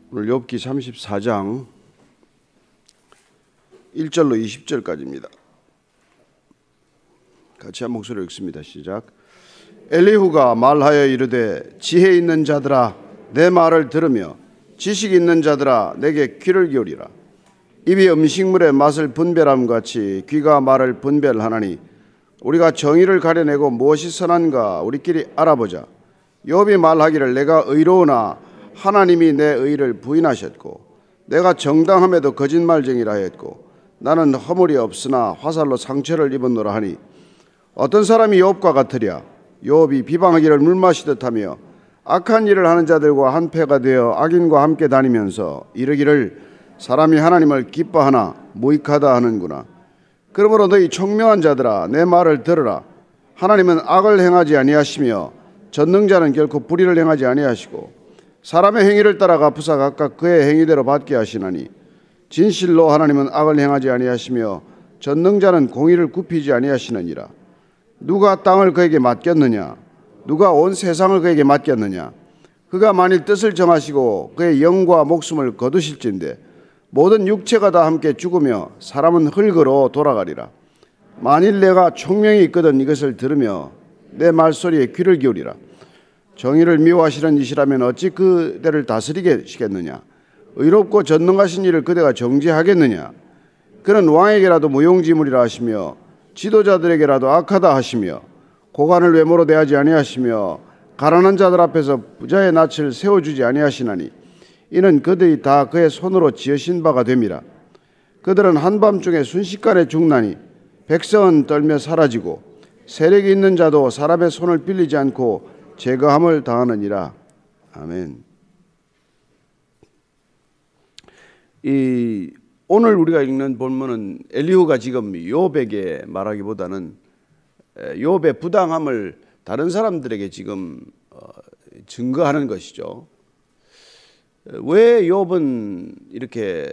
오늘 욥기 34장 1절로 20절까지입니다. 같이 한 목소리로 읽습니다. 시작. 엘리후가 말하여 이르되 지혜 있는 자들아 내 말을 들으며 지식 있는 자들아 내게 귀를 기울이라. 입이 음식물의 맛을 분별함 같이 귀가 말을 분별하나니 우리가 정의를 가려내고 무엇이 선한가 우리끼리 알아보자. 욥이 말하기를 내가 의로우나 하나님이 내 의를 부인하셨고 내가 정당함에도 거짓말쟁이라 했고 나는 허물이 없으나 화살로 상처를 입었노라 하니 어떤 사람이 욥과 같으랴. 욥이 비방하기를 물 마시듯 하며 악한 일을 하는 자들과 한패가 되어 악인과 함께 다니면서 이르기를 사람이 하나님을 기뻐하나 무익하다 하는구나. 그러므로 너희 총명한 자들아 내 말을 들으라. 하나님은 악을 행하지 아니하시며 전능자는 결코 불의를 행하지 아니하시고 사람의 행위를 따라 갚으사 각각 그의 행위대로 받게 하시나니 진실로 하나님은 악을 행하지 아니하시며 전능자는 공의를 굽히지 아니하시느니라. 누가 땅을 그에게 맡겼느냐? 누가 온 세상을 그에게 맡겼느냐? 그가 만일 뜻을 정하시고 그의 영과 목숨을 거두실진데 모든 육체가 다 함께 죽으며 사람은 흙으로 돌아가리라. 만일 내가 총명이 있거든 이것을 들으며 내 말소리에 귀를 기울이라. 정의를 미워하시는 이시라면 어찌 그대를 다스리겠느냐? 의롭고 전능하신 이를 그대가 정죄하겠느냐? 그는 왕에게라도 무용지물이라 하시며 지도자들에게라도 악하다 하시며 고관을 외모로 대하지 아니하시며 가난한 자들 앞에서 부자의 낯을 세워주지 아니하시나니 이는 그들이 다 그의 손으로 지으신 바가 됨이라. 그들은 한밤중에 순식간에 죽나니 백성은 떨며 사라지고 세력이 있는 자도 사람의 손을 빌리지 않고 제거함을 당하느니라. 아멘. 오늘 우리가 읽는 본문은 엘리후가 지금 욥에게 말하기보다는 욥의 부당함을 다른 사람들에게 지금 증거하는 것이죠. 왜 욥은 이렇게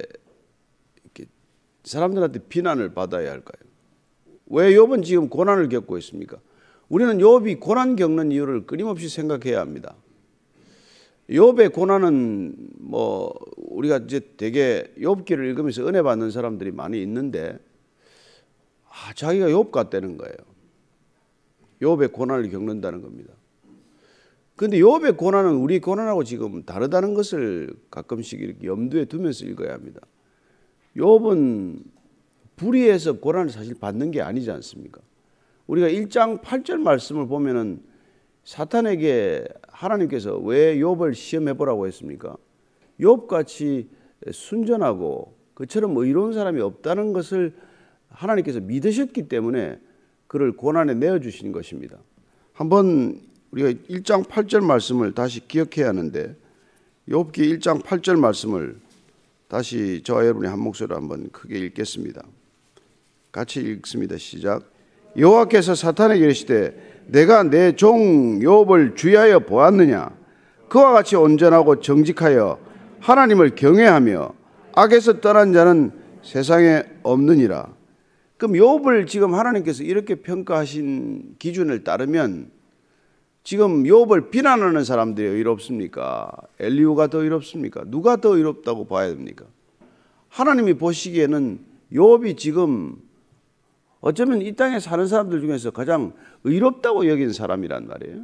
사람들한테 비난을 받아야 할까요? 왜 욥은 지금 고난을 겪고 있습니까? 우리는 욥이 고난 겪는 이유를 끊임없이 생각해야 합니다. 욥의 고난은 우리가 이제 되게 욥기를 읽으면서 은혜 받는 사람들이 많이 있는데 자기가 욥 같다는 거예요. 욥의 고난을 겪는다는 겁니다. 그런데 욥의 고난은 우리 고난하고 지금 다르다는 것을 가끔씩 이렇게 염두에 두면서 읽어야 합니다. 욥은 불의해서 고난을 사실 받는 게 아니지 않습니까? 우리가 1장 8절 말씀을 보면은 사탄에게 하나님께서 왜 욥을 시험해 보라고 했습니까? 욥같이 순전하고 그처럼 의로운 사람이 없다는 것을 하나님께서 믿으셨기 때문에 그를 고난에 내어주신 것입니다. 한번 우리가 1장 8절 말씀을 다시 기억해야 하는데 욥기 1장 8절 말씀을 다시 저와 여러분이 한 목소리로 한번 크게 읽겠습니다. 같이 읽습니다. 시작. 여호와께서 사탄에게 이르시되 내가 내 종 욥을 주의하여 보았느냐? 그와 같이 온전하고 정직하여 하나님을 경외하며 악에서 떠난 자는 세상에 없느니라. 그럼 욥을 지금 하나님께서 이렇게 평가하신 기준을 따르면 지금 욥을 비난하는 사람들이 의롭습니까? 엘리후가 더 의롭습니까? 누가 더 의롭다고 봐야 됩니까? 하나님이 보시기에는 욥이 지금 어쩌면 이 땅에 사는 사람들 중에서 가장 의롭다고 여긴 사람이란 말이에요.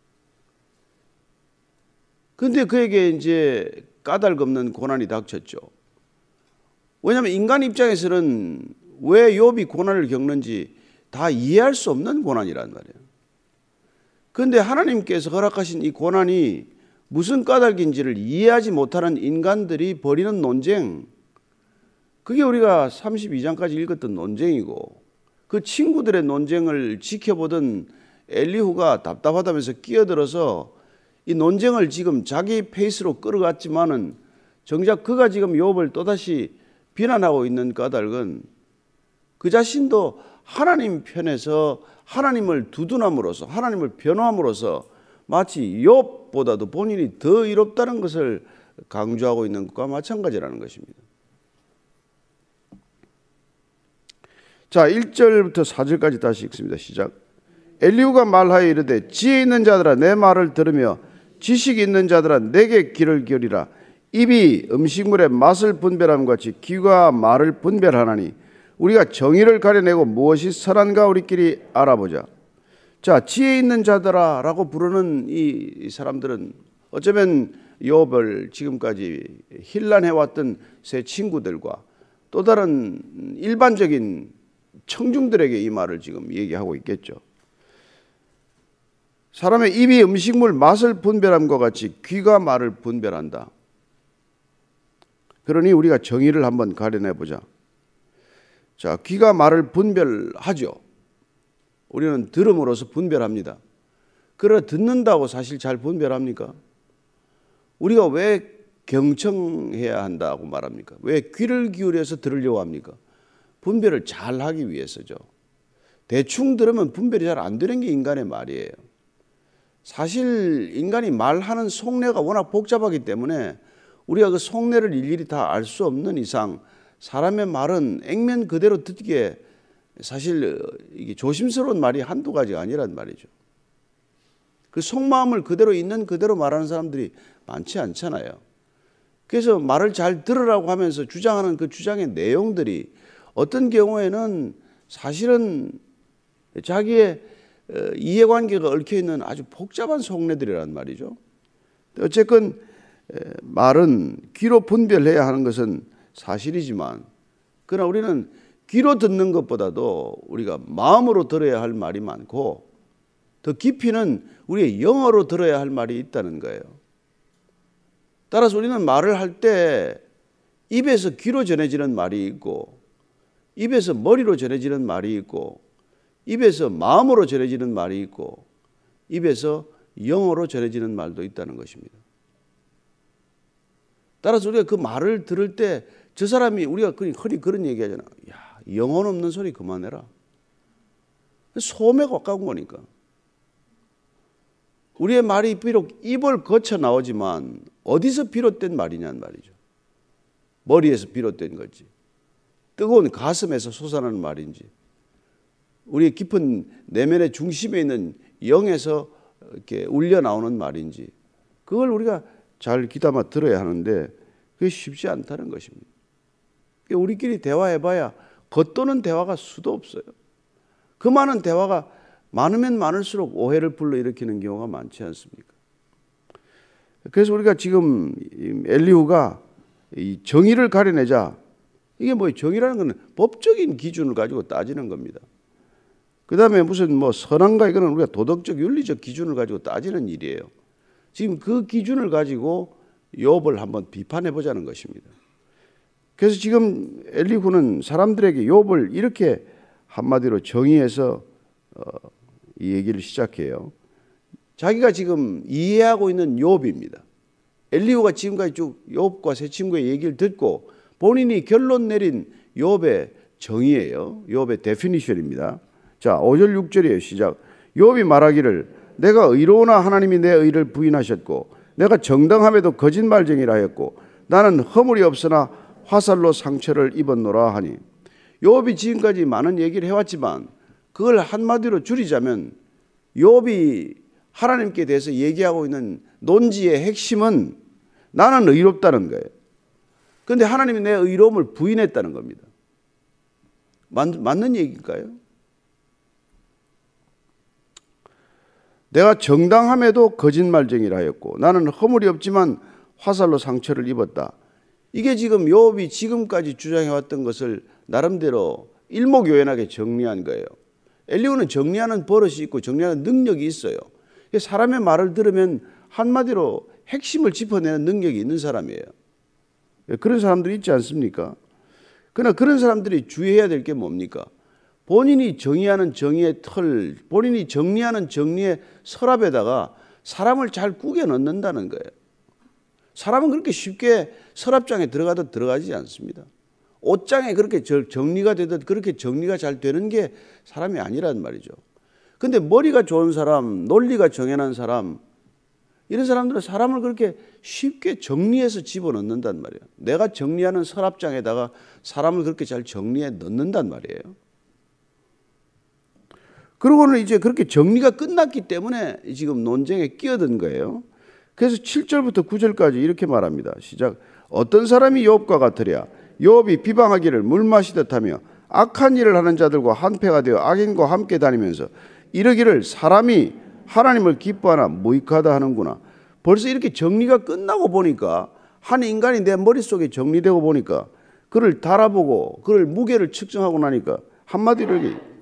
그런데 그에게 이제 까닭없는 고난이 닥쳤죠. 왜냐하면 인간 입장에서는 왜 욥이 고난을 겪는지 다 이해할 수 없는 고난이란 말이에요. 그런데 하나님께서 허락하신 이 고난이 무슨 까닭인지를 이해하지 못하는 인간들이 벌이는 논쟁, 그게 우리가 32장까지 읽었던 논쟁이고 그 친구들의 논쟁을 지켜보던 엘리후가 답답하다면서 끼어들어서 이 논쟁을 지금 자기 페이스로 끌어갔지만은 정작 그가 지금 욥을 또다시 비난하고 있는 까닭은 그 자신도 하나님 편에서 하나님을 두둔함으로써 하나님을 변호함으로써 마치 욥보다도 본인이 더 의롭다는 것을 강조하고 있는 것과 마찬가지라는 것입니다. 자, 1절부터 4절까지 다시 읽습니다. 시작. 엘리후가 말하여 이르되 지혜 있는 자들아 내 말을 들으며 지식이 있는 자들아 내게 귀를 기울이라. 입이 음식물의 맛을 분별함과 같이 귀가 말을 분별하나니 우리가 정의를 가려내고 무엇이 선한가 우리끼리 알아보자. 자, 지혜 있는 자들아 라고 부르는 이 사람들은 어쩌면 욥을 지금까지 힐난해왔던 세 친구들과 또 다른 일반적인 청중들에게 이 말을 지금 얘기하고 있겠죠. 사람의 입이 음식물 맛을 분별함과 같이 귀가 말을 분별한다. 그러니 우리가 정의를 한번 가려내보자. 자, 귀가 말을 분별하죠. 우리는 들음으로써 분별합니다. 그러나 듣는다고 사실 잘 분별합니까? 우리가 왜 경청해야 한다고 말합니까? 왜 귀를 기울여서 들으려고 합니까? 분별을 잘 하기 위해서죠. 대충 들으면 분별이 잘 안 되는 게 인간의 말이에요. 사실 인간이 말하는 속내가 워낙 복잡하기 때문에 우리가 그 속내를 일일이 다 알 수 없는 이상 사람의 말은 액면 그대로 듣기에 사실 이게 조심스러운 말이 한두 가지가 아니란 말이죠. 그 속마음을 그대로 있는 그대로 말하는 사람들이 많지 않잖아요. 그래서 말을 잘 들으라고 하면서 주장하는 그 주장의 내용들이 어떤 경우에는 사실은 자기의 이해관계가 얽혀있는 아주 복잡한 속내들이란 말이죠. 어쨌건 말은 귀로 분별해야 하는 것은 사실이지만 그러나 우리는 귀로 듣는 것보다도 우리가 마음으로 들어야 할 말이 많고 더 깊이는 우리의 영어로 들어야 할 말이 있다는 거예요. 따라서 우리는 말을 할 때 입에서 귀로 전해지는 말이 있고 입에서 머리로 전해지는 말이 있고 입에서 마음으로 전해지는 말이 있고 입에서 영어로 전해지는 말도 있다는 것입니다. 따라서 우리가 그 말을 들을 때 저 사람이 우리가 흔히 그런 얘기 하잖아. 야, 영혼 없는 소리 그만해라. 소음에 가까운 거니까. 우리의 말이 비록 입을 거쳐 나오지만 어디서 비롯된 말이냐는 말이죠. 머리에서 비롯된 거지. 뜨거운 가슴에서 솟아나는 말인지 우리의 깊은 내면의 중심에 있는 영에서 이렇게 울려 나오는 말인지 그걸 우리가 잘 귀담아 들어야 하는데 그게 쉽지 않다는 것입니다. 우리끼리 대화해봐야 겉도는 대화가 수도 없어요. 그 많은 대화가 많으면 많을수록 오해를 불러일으키는 경우가 많지 않습니까? 그래서 우리가 지금 엘리후가 이 정의를 가려내자. 이게 뭐예요? 정의라는 건 법적인 기준을 가지고 따지는 겁니다. 그 다음에 무슨 뭐 선한가 이거는 우리가 도덕적 윤리적 기준을 가지고 따지는 일이에요. 지금 그 기준을 가지고 욥을 한번 비판해 보자는 것입니다. 그래서 지금 엘리후는 사람들에게 욥을 이렇게 한마디로 정의해서 이 얘기를 시작해요. 자기가 지금 이해하고 있는 욥입니다. 엘리후가 지금까지 쭉 욥과 세 친구의 얘기를 듣고 본인이 결론 내린 욥의 정의예요. 욥의 데피니션입니다. 자, 5절 6절이에요. 시작. 욥이 말하기를 내가 의로우나 하나님이 내 의를 부인하셨고 내가 정당함에도 거짓말쟁이라 했고 나는 허물이 없으나 화살로 상처를 입었노라 하니 욥이 지금까지 많은 얘기를 해왔지만 그걸 한마디로 줄이자면 욥이 하나님께 대해서 얘기하고 있는 논지의 핵심은 나는 의롭다는 거예요. 그런데 하나님이 내 의로움을 부인했다는 겁니다. 맞는 얘기일까요? 내가 정당함에도 거짓말쟁이라 하였고 나는 허물이 없지만 화살로 상처를 입었다. 이게 지금 욥이 지금까지 주장해왔던 것을 나름대로 일목요연하게 정리한 거예요. 엘리후는 정리하는 버릇이 있고 정리하는 능력이 있어요. 사람의 말을 들으면 한마디로 핵심을 짚어내는 능력이 있는 사람이에요. 그런 사람들이 있지 않습니까? 그러나 그런 사람들이 주의해야 될 게 뭡니까? 본인이 정의하는 정의의 틀, 본인이 정리하는 정리의 서랍에다가 사람을 잘 구겨 넣는다는 거예요. 사람은 그렇게 쉽게 서랍장에 들어가도 들어가지 않습니다. 옷장에 그렇게 정리가 되듯 그렇게 정리가 잘 되는 게 사람이 아니란 말이죠. 근데 머리가 좋은 사람, 논리가 정연한 사람, 이런 사람들은 사람을 그렇게 쉽게 정리해서 집어넣는단 말이에요. 내가 정리하는 서랍장에다가 사람을 그렇게 잘 정리해 넣는단 말이에요. 그러고는 이제 그렇게 정리가 끝났기 때문에 지금 논쟁에 끼어든 거예요. 그래서 7절부터 9절까지 이렇게 말합니다. 시작. 어떤 사람이 욥과 같으랴. 욥이 비방하기를 물 마시듯 하며 악한 일을 하는 자들과 한패가 되어 악인과 함께 다니면서 이르기를 사람이 하나님을 기뻐하나 무익하다 하는구나. 벌써 이렇게 정리가 끝나고 보니까, 한 인간이 내 머릿속에 정리되고 보니까, 그를 달아보고 그를 무게를 측정하고 나니까 한마디로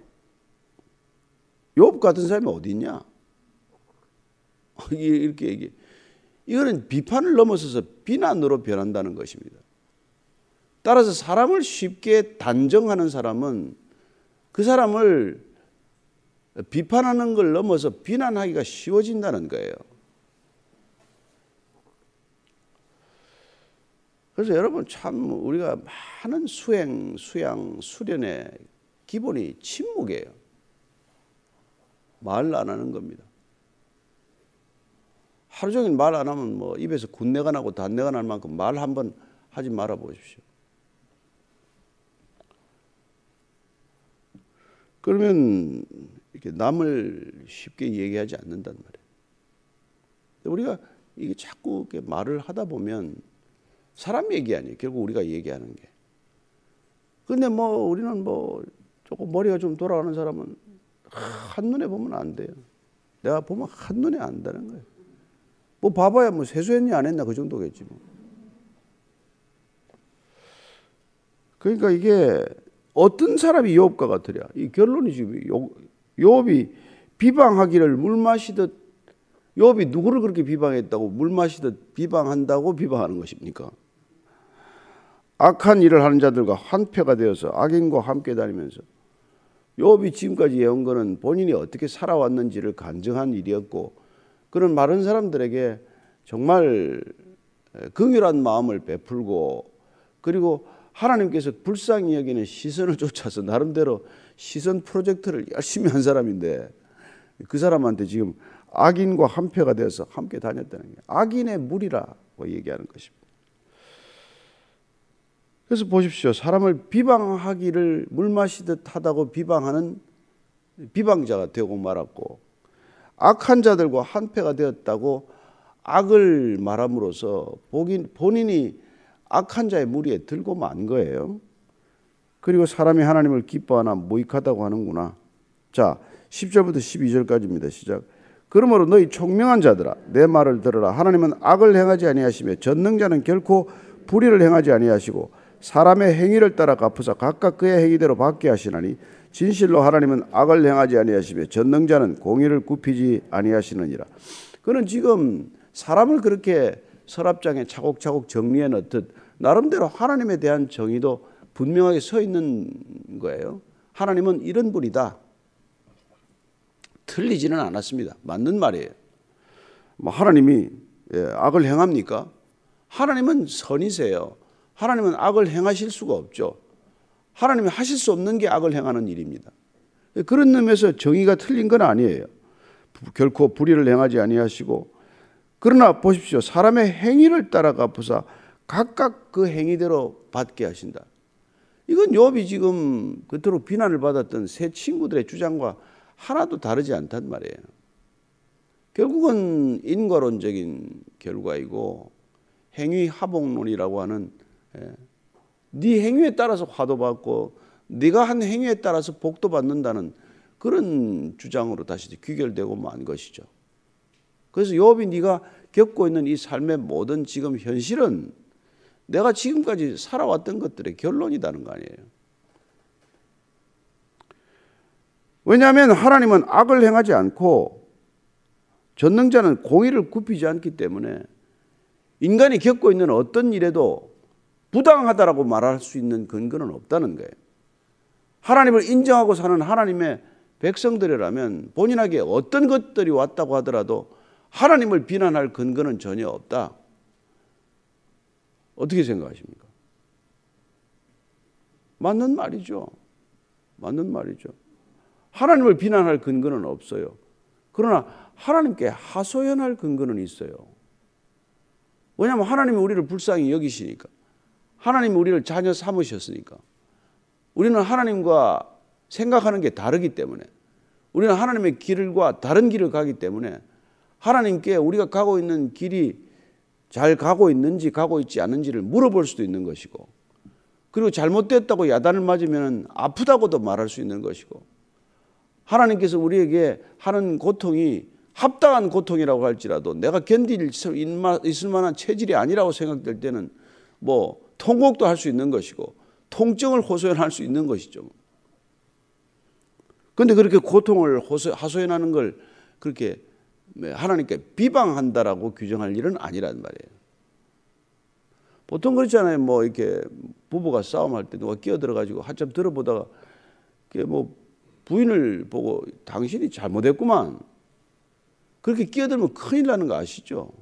욥 같은 사람이 어디 있냐? 이렇게 얘기해. 이거는 비판을 넘어서서 비난으로 변한다는 것입니다. 따라서 사람을 쉽게 단정하는 사람은 그 사람을 비판하는 걸 넘어서 비난하기가 쉬워진다는 거예요. 그래서 여러분, 참 우리가 많은 수행, 수양, 수련의 기본이 침묵이에요. 말 안 하는 겁니다. 하루 종일 말 안 하면 뭐 입에서 군내가 나고 단내가 날 만큼 말 한번 하지 말아 보십시오. 그러면 이렇게 남을 쉽게 얘기하지 않는단 말이에요. 우리가 이게 자꾸 이렇게 말을 하다 보면 사람 얘기 아니에요. 결국 우리가 얘기하는 게. 근데 뭐 우리는 뭐 조금 머리가 좀 돌아가는 사람은 한눈에 보면 안 돼요. 내가 보면 한눈에 안다는 거예요. 뭐 봐봐야 뭐 세수했냐 안 했냐 그 정도겠지 뭐. 그러니까 이게 어떤 사람이 욥과 같으랴. 이 결론이 지금 욥이 비방하기를 물 마시듯, 욥이 누구를 그렇게 비방했다고 물 마시듯 비방한다고 비방하는 것입니까? 악한 일을 하는 자들과 한패가 되어서 악인과 함께 다니면서, 욥이 지금까지 해온 것은 본인이 어떻게 살아왔는지를 간증한 일이었고, 그런 많은 사람들에게 정말 긍휼한 마음을 베풀고, 그리고 하나님께서 불쌍히 여기는 시선을 쫓아서 나름대로 시선 프로젝트를 열심히 한 사람인데, 그 사람한테 지금 악인과 한패가 되어서 함께 다녔다는 게 악인의 무리라고 얘기하는 것입니다. 그래서 보십시오. 사람을 비방하기를 물 마시듯 하다고 비방하는 비방자가 되고 말았고, 악한 자들과 한패가 되었다고 악을 말함으로써 본인이 악한 자의 무리에 들고 만 거예요. 그리고 사람이 하나님을 기뻐하나 무익하다고 하는구나. 자, 10절부터 12절까지입니다. 시작. 그러므로 너희 총명한 자들아, 내 말을 들으라. 하나님은 악을 행하지 아니하시며 전능자는 결코 불의를 행하지 아니하시고 사람의 행위를 따라 갚으사 각각 그의 행위대로 받게 하시나니 진실로 하나님은 악을 행하지 아니하시며 전능자는 공의를 굽히지 아니하시느니라. 그는 지금 사람을 그렇게 서랍장에 차곡차곡 정리해 놓듯 나름대로 하나님에 대한 정의도 분명하게 서 있는 거예요. 하나님은 이런 분이다. 틀리지는 않았습니다. 맞는 말이에요. 하나님이 악을 행합니까? 하나님은 선이세요. 하나님은 악을 행하실 수가 없죠. 하나님이 하실 수 없는 게 악을 행하는 일입니다. 그런 의미에서 정의가 틀린 건 아니에요. 결코 불의를 행하지 아니하시고, 그러나 보십시오. 사람의 행위를 따라 갚으사 각각 그 행위대로 받게 하신다. 이건 욥이 지금 그토록 비난을 받았던 세 친구들의 주장과 하나도 다르지 않단 말이에요. 결국은 인과론적인 결과이고 행위 하복론이라고 하는, 네 행위에 따라서 화도 받고 네가 한 행위에 따라서 복도 받는다는 그런 주장으로 다시 귀결되고 만 것이죠. 그래서 욥이 네가 겪고 있는 이 삶의 모든 지금 현실은 내가 지금까지 살아왔던 것들의 결론이라는 거 아니에요. 왜냐하면 하나님은 악을 행하지 않고 전능자는 공의를 굽히지 않기 때문에 인간이 겪고 있는 어떤 일에도 부당하다라고 말할 수 있는 근거는 없다는 거예요. 하나님을 인정하고 사는 하나님의 백성들이라면 본인에게 어떤 것들이 왔다고 하더라도 하나님을 비난할 근거는 전혀 없다. 어떻게 생각하십니까? 맞는 말이죠. 맞는 말이죠. 하나님을 비난할 근거는 없어요. 그러나 하나님께 하소연할 근거는 있어요. 왜냐하면 하나님이 우리를 불쌍히 여기시니까, 하나님이 우리를 자녀 삼으셨으니까, 우리는 하나님과 생각하는 게 다르기 때문에, 우리는 하나님의 길과 다른 길을 가기 때문에 하나님께 우리가 가고 있는 길이 잘 가고 있는지 가고 있지 않은지를 물어볼 수도 있는 것이고, 그리고 잘못됐다고 야단을 맞으면 아프다고도 말할 수 있는 것이고, 하나님께서 우리에게 하는 고통이 합당한 고통이라고 할지라도 내가 견딜 수 있을 만한 체질이 아니라고 생각될 때는 뭐 통곡도 할 수 있는 것이고 통증을 호소연할 수 있는 것이죠. 그런데 그렇게 고통을 하소연하는 걸 그렇게 하나님께 비방한다라고 규정할 일은 아니란 말이에요. 보통 그렇잖아요. 뭐 이렇게 부부가 싸움할 때 누가 끼어들어가지고 한참 들어보다가 뭐 부인을 보고 당신이 잘못했구만, 그렇게 끼어들면 큰일 나는 거 아시죠?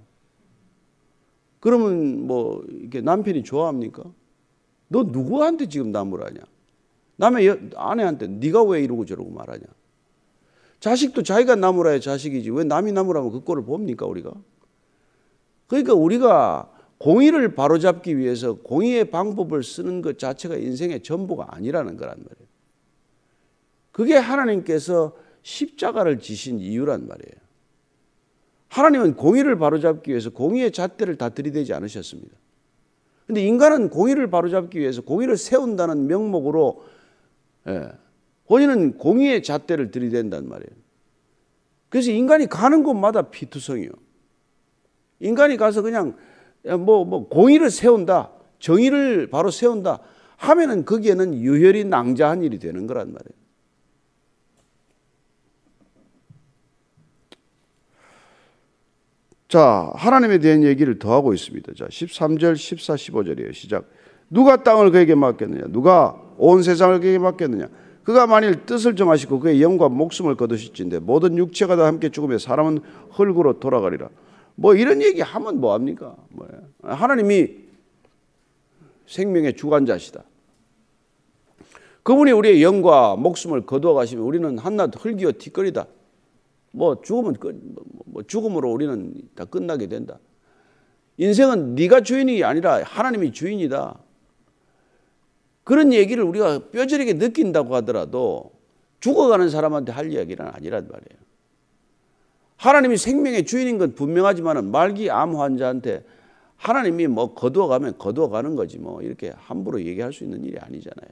그러면 뭐 이렇게 남편이 좋아합니까? 너 누구한테 지금 나무라냐? 남의 아내한테 네가 왜 이러고 저러고 말하냐? 자식도 자기가 나무라야 자식이지 왜 남이 나무라면 그 꼴을 봅니까 우리가? 그러니까 우리가 공의를 바로잡기 위해서 공의의 방법을 쓰는 것 자체가 인생의 전부가 아니라는 거란 말이에요. 그게 하나님께서 십자가를 지신 이유란 말이에요. 하나님은 공의를 바로잡기 위해서 공의의 잣대를 다 들이대지 않으셨습니다. 그런데 인간은 공의를 바로잡기 위해서 공의를 세운다는 명목으로 본인은 공의의 잣대를 들이댄단 말이에요. 그래서 인간이 가는 곳마다 피투성이요. 인간이 가서 그냥 뭐 공의를 세운다, 정의를 바로 세운다 하면은 거기에는 유혈이 낭자한 일이 되는 거란 말이에요. 자, 하나님에 대한 얘기를 더 하고 있습니다. 자, 13절, 14, 15절이에요. 시작. 누가 땅을 그에게 맡겼느냐? 누가 온 세상을 그에게 맡겼느냐? 그가 만일 뜻을 정하시고 그의 영과 목숨을 거두실진데 모든 육체가 다 함께 죽으며 사람은 흙으로 돌아가리라. 뭐 이런 얘기 하면 뭐합니까? 뭐예요? 하나님이 생명의 주관자시다. 그분이 우리의 영과 목숨을 거두어 가시면 우리는 한낱 흙이요 티끌이다. 뭐 죽으면 뭐 죽음으로 우리는 다 끝나게 된다. 인생은 네가 주인이 아니라 하나님이 주인이다. 그런 얘기를 우리가 뼈저리게 느낀다고 하더라도 죽어가는 사람한테 할 이야기는 아니란 말이에요. 하나님이 생명의 주인인 건 분명하지만 말기 암 환자한테 하나님이 뭐 거두어가면 거두어가는 거지 뭐 이렇게 함부로 얘기할 수 있는 일이 아니잖아요.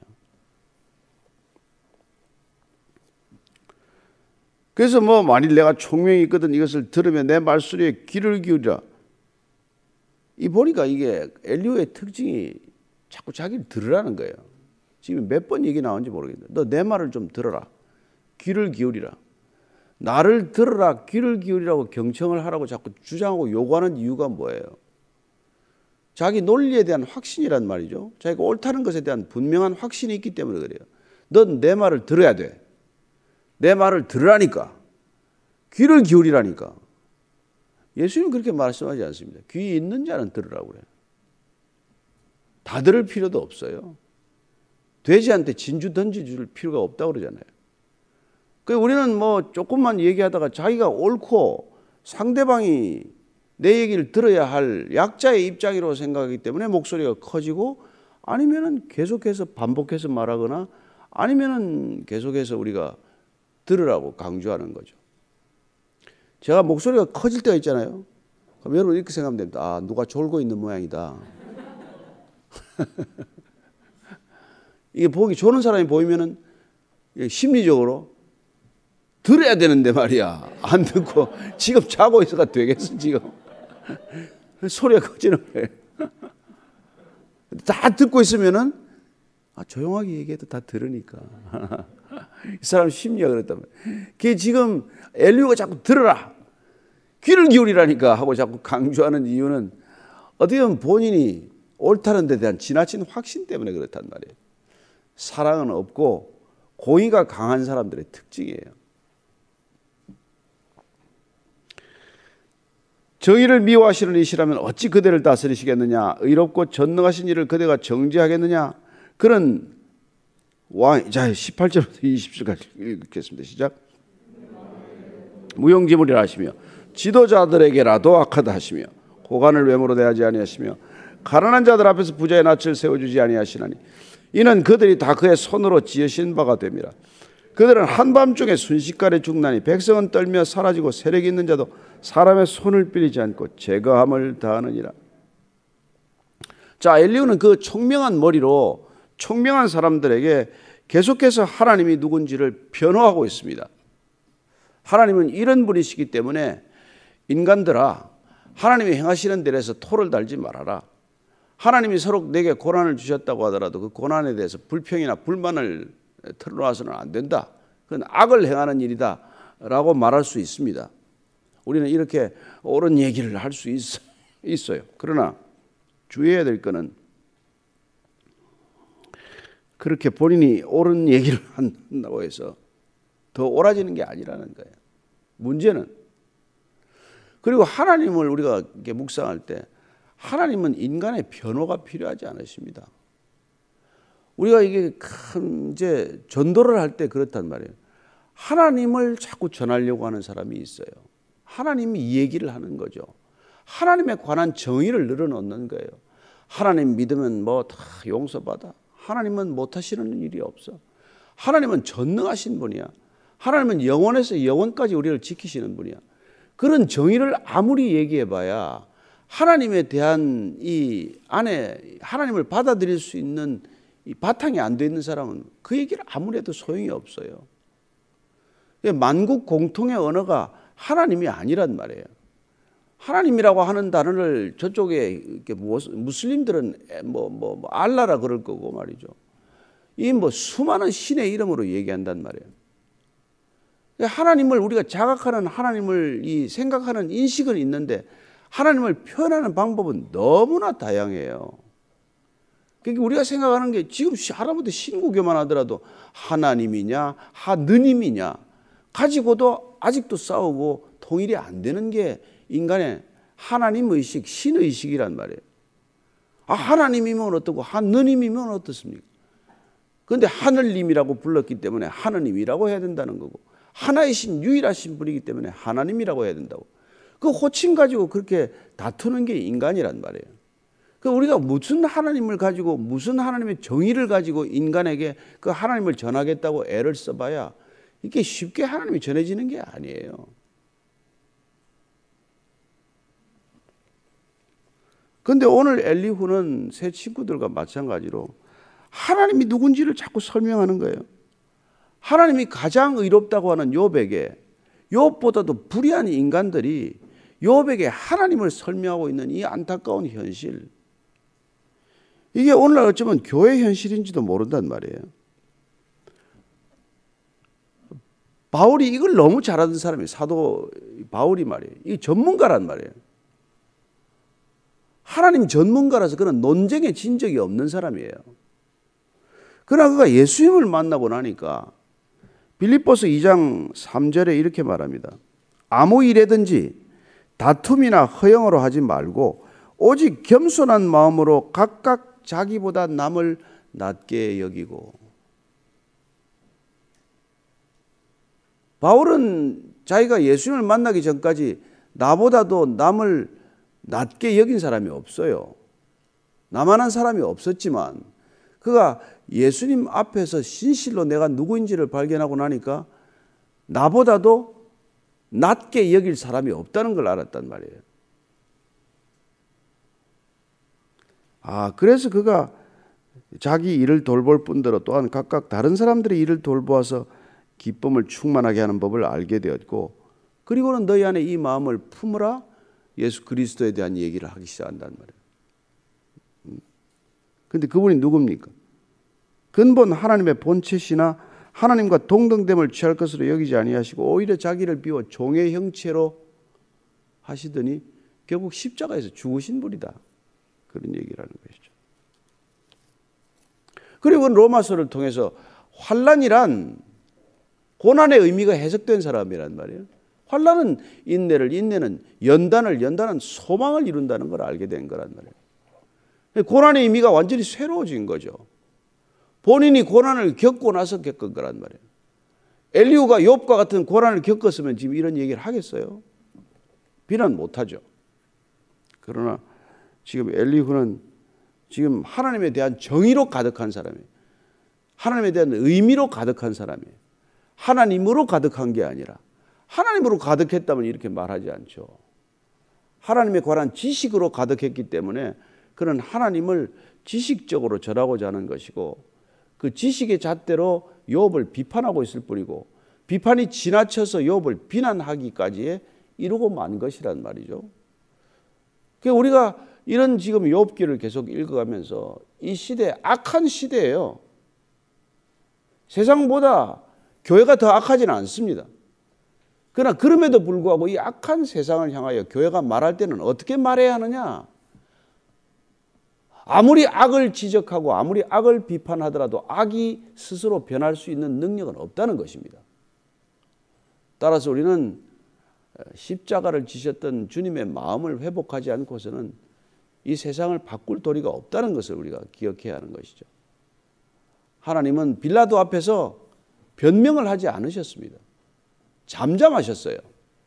그래서 뭐 만일 내가 총명이 있거든 이것을 들으면 내 말소리에 귀를 기울이라. 이 보니까 이게 엘리후의 특징이 자꾸 자기를 들으라는 거예요. 지금 몇 번 얘기 나온지 모르겠는데 너 내 말을 좀 들어라. 귀를 기울이라. 나를 들어라, 귀를 기울이라고 경청을 하라고 자꾸 주장하고 요구하는 이유가 뭐예요? 자기 논리에 대한 확신이란 말이죠. 자기가 옳다는 것에 대한 분명한 확신이 있기 때문에 그래요. 넌 내 말을 들어야 돼. 내 말을 들으라니까. 귀를 기울이라니까. 예수님은 그렇게 말씀하지 않습니다. 귀 있는 자는 들으라고 그래요. 다 들을 필요도 없어요. 돼지한테 진주 던져줄 필요가 없다고 그러잖아요. 우리는 뭐 조금만 얘기하다가 자기가 옳고 상대방이 내 얘기를 들어야 할 약자의 입장이라고 생각하기 때문에 목소리가 커지고 아니면은 계속해서 반복해서 말하거나 아니면은 계속해서 우리가 들으라고 강조하는 거죠. 제가 목소리가 커질 때가 있잖아요. 그럼 여러분 이렇게 생각하면 됩니다. 아, 누가 졸고 있는 모양이다. 이게 보기 조는 사람이 보이면은 심리적으로 들어야 되는데 말이야. 안 듣고 지금 자고 있어가 되겠어 지금. 소리가 커지는 거예요. 다 듣고 있으면은 조용하게 얘기해도 다 들으니까. 이 사람 심리가 그랬단 말이에요. 걔 지금 엘리후가 자꾸 들어라. 귀를 기울이라니까 하고 자꾸 강조하는 이유는 어떻게 보면 본인이 옳다는 데 대한 지나친 확신 때문에 그렇단 말이에요. 사랑은 없고 공의가 강한 사람들의 특징이에요. 정의를 미워하시는 이시라면 어찌 그대를 다스리시겠느냐? 의롭고 전능하신 이를 그대가 정죄하겠느냐? 그런 왕. 자, 18절부터 20절까지 읽겠습니다. 시작. 무용지물이라 하시며 지도자들에게라도 악하다 하시며 고관을 외모로 대하지 아니하시며 가난한 자들 앞에서 부자의 낯을 세워주지 아니하시나니 이는 그들이 다 그의 손으로 지으신 바가 됨이라. 그들은 한밤중에 순식간에 죽나니 백성은 떨며 사라지고 세력이 있는 자도 사람의 손을 빌리지 않고 제거함을 다하느니라. 자, 엘리후는 그 총명한 머리로 총명한 사람들에게 계속해서 하나님이 누군지를 변호하고 있습니다. 하나님은 이런 분이시기 때문에 인간들아, 하나님이 행하시는 데에서 토를 달지 말아라. 하나님이 서로 내게 고난을 주셨다고 하더라도 그 고난에 대해서 불평이나 불만을 털어놔서는 안 된다. 그건 악을 행하는 일이다 라고 말할 수 있습니다. 우리는 이렇게 옳은 얘기를 할 수 있어요. 그러나 주의해야 될 것은 그렇게 본인이 옳은 얘기를 한다고 해서 더 옳아지는 게 아니라는 거예요. 문제는, 그리고 하나님을 우리가 이렇게 묵상할 때 하나님은 인간의 변호가 필요하지 않으십니다. 우리가 이게 큰 이제 전도를 할 때 그렇단 말이에요. 하나님을 자꾸 전하려고 하는 사람이 있어요. 하나님이 이 얘기를 하는 거죠. 하나님에 관한 정의를 늘어놓는 거예요. 하나님 믿으면 뭐 다 용서받아. 하나님은 못하시는 일이 없어. 하나님은 전능하신 분이야. 하나님은 영원에서 영원까지 우리를 지키시는 분이야. 그런 정의를 아무리 얘기해봐야 하나님에 대한 이 안에 하나님을 받아들일 수 있는 이 바탕이 안 돼 있는 사람은 그 얘기를 아무리 해도 소용이 없어요. 만국 공통의 언어가 하나님이 아니란 말이에요. 하나님이라고 하는 단어를 저쪽에 무슬림들은 알라라 그럴 거고 말이죠. 이 수많은 신의 이름으로 얘기한단 말이에요. 하나님을 우리가 자각하는 하나님을 이 생각하는 인식은 있는데 하나님을 표현하는 방법은 너무나 다양해요. 그러니까 우리가 생각하는 게 지금 하다못해 신구교만 하더라도 하나님이냐 하느님이냐 가지고도 아직도 싸우고 통일이 안 되는 게 인간의 하나님 의식, 신 의식이란 말이에요. 하나님이면 어떻고 하느님이면 어떻습니까? 그런데 하늘님이라고 불렀기 때문에 하느님이라고 해야 된다는 거고, 하나이신 유일하신 분이기 때문에 하나님이라고 해야 된다고. 그 호칭 가지고 그렇게 다투는 게 인간이란 말이에요. 그 우리가 무슨 하나님을 가지고 무슨 하나님의 정의를 가지고 인간에게 그 하나님을 전하겠다고 애를 써봐야 이게 쉽게 하나님이 전해지는 게 아니에요. 그런데 오늘 엘리후는 새 친구들과 마찬가지로 하나님이 누군지를 자꾸 설명하는 거예요. 하나님이 가장 의롭다고 하는 욥에게 욥보다도 불의한 인간들이 욥에게 하나님을 설명하고 있는 이 안타까운 현실, 이게 오늘날 어쩌면 교회 현실인지도 모른단 말이에요. 바울이 이걸 너무 잘하던 사람이 사도 바울이 말이에요. 이 전문가란 말이에요. 하나님 전문가라서 그는 논쟁에 진 적이 없는 사람이에요. 그러나 그가 예수님을 만나고 나니까 빌립보서 2장 3절에 이렇게 말합니다. 아무 일에든지 다툼이나 허영으로 하지 말고 오직 겸손한 마음으로 각각 자기보다 남을 낮게 여기고. 바울은 자기가 예수님을 만나기 전까지 나보다도 남을 낮게 여긴 사람이 없어요. 나만한 사람이 없었지만 그가 예수님 앞에서 진실로 내가 누구인지를 발견하고 나니까 나보다도 낮게 여길 사람이 없다는 걸 알았단 말이에요. 그래서 그가 자기 일을 돌볼 뿐더러 또한 각각 다른 사람들의 일을 돌보아서 기쁨을 충만하게 하는 법을 알게 되었고, 그리고는 너희 안에 이 마음을 품으라, 예수 그리스도에 대한 얘기를 하기 시작한단 말이에요. 그런데 그분이 누굽니까? 근본 하나님의 본체시나 하나님과 동등됨을 취할 것으로 여기지 아니하시고 오히려 자기를 비워 종의 형체로 하시더니 결국 십자가에서 죽으신 분이다. 그런 얘기를 하는 것이죠. 그리고 로마서를 통해서 환난이란 고난의 의미가 해석된 사람이란 말이에요. 환난은 인내를, 인내는 연단을, 연단은 소망을 이룬다는 걸 알게 된 거란 말이에요. 고난의 의미가 완전히 새로워진 거죠. 본인이 고난을 겪고 나서 겪은 거란 말이에요. 엘리후가 욥과 같은 고난을 겪었으면 지금 이런 얘기를 하겠어요? 비난 못하죠. 그러나 지금 엘리후는 지금 하나님에 대한 정의로 가득한 사람이에요. 하나님에 대한 의미로 가득한 사람이에요. 하나님으로 가득한 게 아니라, 하나님으로 가득했다면 이렇게 말하지 않죠. 하나님에 관한 지식으로 가득했기 때문에 그는 하나님을 지식적으로 절하고자 하는 것이고, 그 지식의 잣대로 욥을 비판하고 있을 뿐이고, 비판이 지나쳐서 욥을 비난하기까지에 이루고 만 것이란 말이죠. 그러니까 우리가 이런 지금 욥기를 계속 읽어가면서 이 시대, 악한 시대예요. 세상보다 교회가 더 악하지는 않습니다. 그러나 그럼에도 불구하고 이 악한 세상을 향하여 교회가 말할 때는 어떻게 말해야 하느냐? 아무리 악을 지적하고 아무리 악을 비판하더라도 악이 스스로 변할 수 있는 능력은 없다는 것입니다. 따라서 우리는 십자가를 지셨던 주님의 마음을 회복하지 않고서는 이 세상을 바꿀 도리가 없다는 것을 우리가 기억해야 하는 것이죠. 하나님은 빌라도 앞에서 변명을 하지 않으셨습니다. 잠잠하셨어요.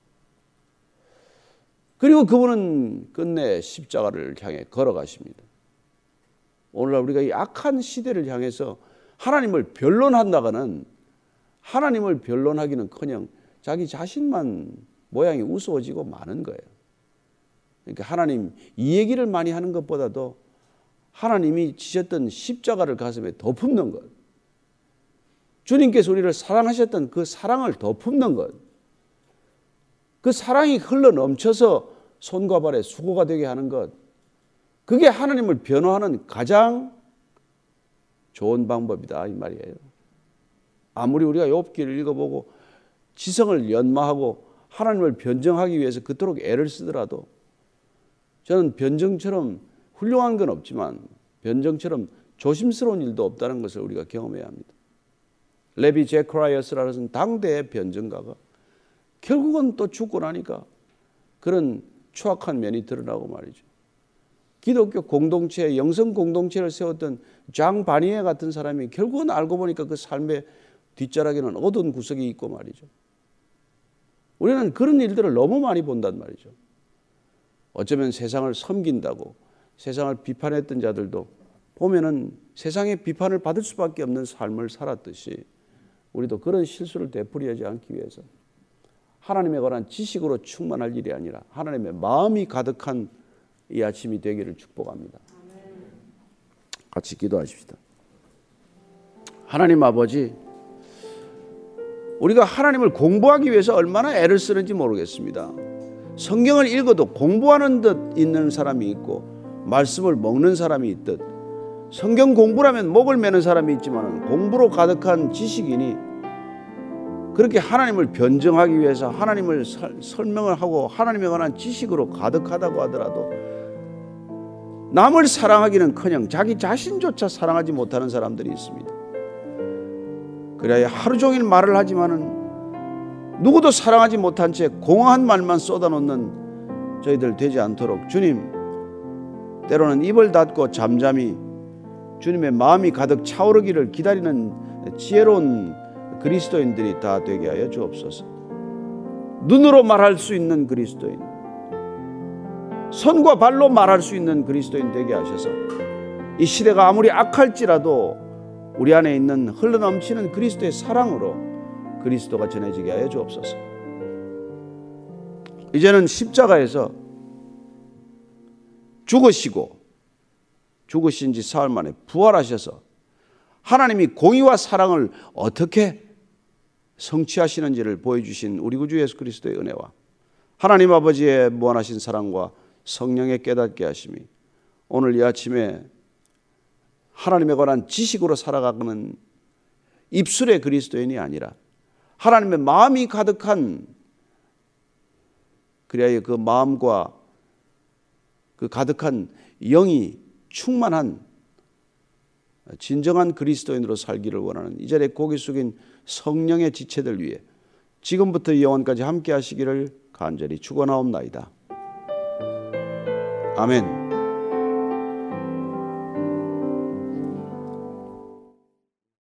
그리고 그분은 끝내 십자가를 향해 걸어가십니다. 오늘날 우리가 이 악한 시대를 향해서 하나님을 변론한다가는, 하나님을 변론하기는커녕 자기 자신만 모양이 우스워지고 마는 거예요. 그러니까 하나님 이 얘기를 많이 하는 것보다도 하나님이 지셨던 십자가를 가슴에 덧품는 것, 주님께서 우리를 사랑하셨던 그 사랑을 덧품는 것, 그 사랑이 흘러 넘쳐서 손과 발에 수고가 되게 하는 것, 그게 하나님을 변호하는 가장 좋은 방법이다 이 말이에요. 아무리 우리가 욥기를 읽어보고 지성을 연마하고 하나님을 변정하기 위해서 그토록 애를 쓰더라도, 저는 변정처럼 훌륭한 건 없지만 변정처럼 조심스러운 일도 없다는 것을 우리가 경험해야 합니다. 레비 제크라이어스라는 당대의 변정가가 결국은 또 죽고 나니까 그런 추악한 면이 드러나고 말이죠. 기독교 공동체, 영성 공동체를 세웠던 장 바니에 같은 사람이 결국은 알고 보니까 그 삶의 뒷자락에는 어두운 구석이 있고 말이죠. 우리는 그런 일들을 너무 많이 본단 말이죠. 어쩌면 세상을 섬긴다고 세상을 비판했던 자들도 보면은 세상의 비판을 받을 수밖에 없는 삶을 살았듯이, 우리도 그런 실수를 되풀이하지 않기 위해서 하나님에 관한 지식으로 충만할 일이 아니라 하나님의 마음이 가득한 이 아침이 되기를 축복합니다. 같이 기도하십시다. 하나님 아버지, 우리가 하나님을 공부하기 위해서 얼마나 애를 쓰는지 모르겠습니다. 성경을 읽어도 공부하는 듯 있는 사람이 있고 말씀을 먹는 사람이 있듯, 성경 공부라면 목을 매는 사람이 있지만 공부로 가득한 지식이니 그렇게 하나님을 변정하기 위해서 하나님을 설명을 하고 하나님에 관한 지식으로 가득하다고 하더라도 남을 사랑하기는커녕 자기 자신조차 사랑하지 못하는 사람들이 있습니다. 그래야 하루 종일 말을 하지만은 누구도 사랑하지 못한 채 공허한 말만 쏟아놓는 저희들 되지 않도록 주님, 때로는 입을 닫고 잠잠히 주님의 마음이 가득 차오르기를 기다리는 지혜로운 그리스도인들이 다 되게 하여 주옵소서. 눈으로 말할 수 있는 그리스도인, 손과 발로 말할 수 있는 그리스도인 되게 하셔서 이 시대가 아무리 악할지라도 우리 안에 있는 흘러넘치는 그리스도의 사랑으로 그리스도가 전해지게 하여 주옵소서. 이제는 십자가에서 죽으신 지 사흘 만에 부활하셔서 하나님이 공의와 사랑을 어떻게 성취하시는지를 보여주신 우리 구주 예수 그리스도의 은혜와 하나님 아버지의 무한하신 사랑과 성령의 깨닫게 하심이 오늘 이 아침에 하나님에 관한 지식으로 살아가는 입술의 그리스도인이 아니라 하나님의 마음이 가득한, 그래야 그 마음과 그 가득한 영이 충만한 진정한 그리스도인으로 살기를 원하는 이 자리에 고개 숙인 성령의 지체들 위해 지금부터 영원까지 함께 하시기를 간절히 축원하옵나이다. 아멘.